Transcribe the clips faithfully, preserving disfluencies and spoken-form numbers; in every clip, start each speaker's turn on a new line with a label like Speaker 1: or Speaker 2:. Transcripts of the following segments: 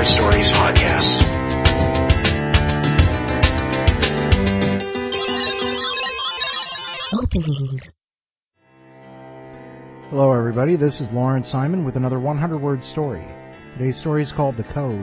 Speaker 1: Stories podcast.
Speaker 2: Opening.
Speaker 3: Hello everybody, this is Lawrence Simon with another one hundred word story. Today's story is called The Code.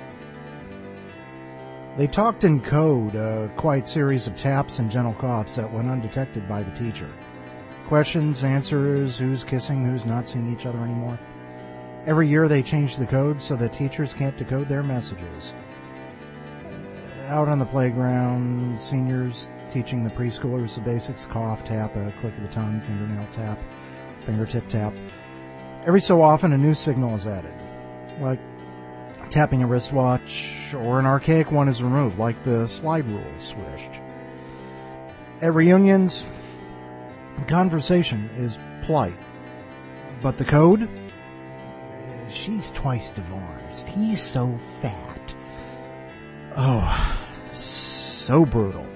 Speaker 3: They talked in code, a quiet series of taps and gentle coughs that went undetected by the teacher. Questions, answers, who's kissing, who's not seeing each other anymore. Every year they change the code so that teachers can't decode their messages. Out on the playground, seniors teaching the preschoolers the basics: cough, tap, a click of the tongue, fingernail tap, fingertip tap. Every so often a new signal is added, like tapping a wristwatch, or an archaic one is removed, like the slide rule switched. At reunions, conversation is polite, but the code? She's twice divorced. He's so fat. Oh, so brutal.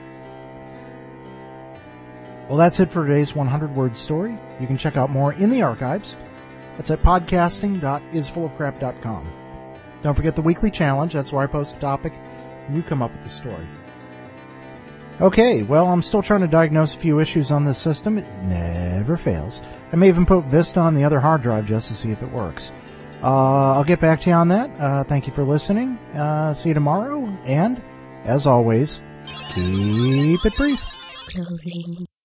Speaker 3: Well, that's it for today's one hundred word story. You can check out more in the archives. That's at podcasting dot is full of crap dot com. Don't forget the weekly challenge. That's where I post a topic and you come up with the story. Okay, well, I'm still trying to diagnose a few issues on this system. It never fails. I may even put Vista on the other hard drive just to see if it works. Uh, I'll get back to you on that. Uh, thank you for listening. Uh, see you tomorrow. And, as always, keep it brief.
Speaker 2: Closing.